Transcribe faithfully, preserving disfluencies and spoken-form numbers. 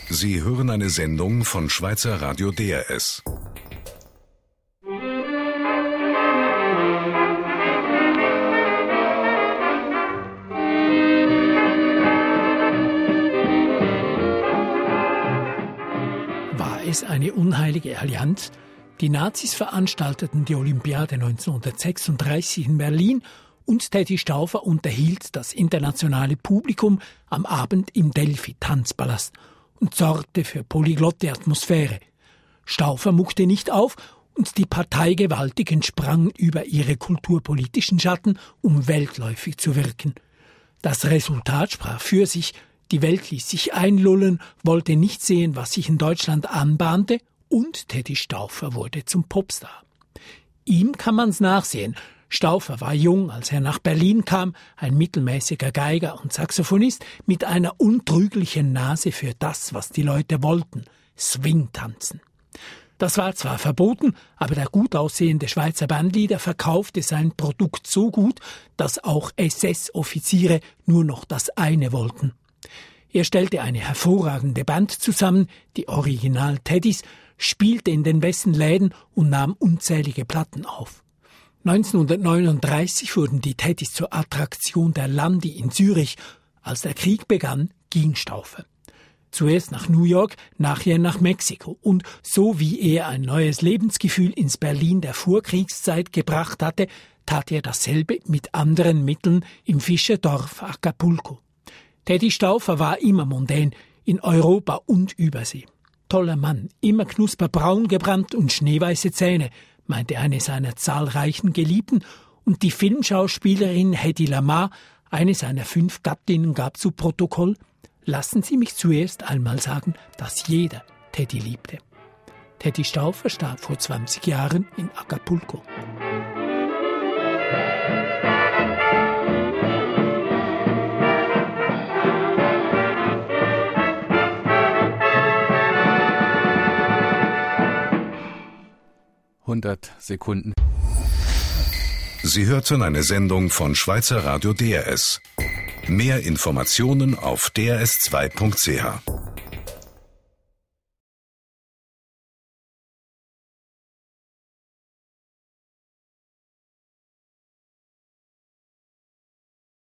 Sie hören eine Sendung von Schweizer Radio D R S. War es eine unheilige Allianz? Die Nazis veranstalteten die Olympiade neunzehnhundertsechsunddreißig in Berlin und Teddy Stauffer unterhielt das internationale Publikum am Abend im Delphi-Tanzpalast und sorgte für polyglotte Atmosphäre. Stauffer muckte nicht auf und die Parteigewaltigen sprangen über ihre kulturpolitischen Schatten, um weltläufig zu wirken. Das Resultat sprach für sich. Die Welt ließ sich einlullen, wollte nicht sehen, was sich in Deutschland anbahnte, und Teddy Stauffer wurde zum Popstar. Ihm kann man's nachsehen. Stauffer war jung, als er nach Berlin kam, ein mittelmäßiger Geiger und Saxophonist mit einer untrüglichen Nase für das, was die Leute wollten, Swing-Tanzen. Das war zwar verboten, aber der gut aussehende Schweizer Bandleader verkaufte sein Produkt so gut, dass auch S S-Offiziere nur noch das eine wollten. Er stellte eine hervorragende Band zusammen, die Original-Teddys, spielte in den besten Läden und nahm unzählige Platten auf. neunzehnhundertneununddreißig wurden die Teddys zur Attraktion der Landi in Zürich. Als der Krieg begann, ging Stauffer. Zuerst nach New York, nachher nach Mexiko. Und so wie er ein neues Lebensgefühl ins Berlin der Vorkriegszeit gebracht hatte, tat er dasselbe mit anderen Mitteln im Fischerdorf Acapulco. Teddy Stauffer war immer mondän, in Europa und Übersee. Toller Mann, immer knusperbraun gebrannt und schneeweiße Zähne, meinte eine seiner zahlreichen Geliebten, und die Filmschauspielerin Hedy Lamarr, eine seiner fünf Gattinnen, gab zu Protokoll: Lassen Sie mich zuerst einmal sagen, dass jeder Teddy liebte. Teddy Stauffer starb vor zwanzig Jahren in Acapulco. hundert Sekunden. Sie hörten eine Sendung von Schweizer Radio D R S. Mehr Informationen auf d r s zwei punkt c h.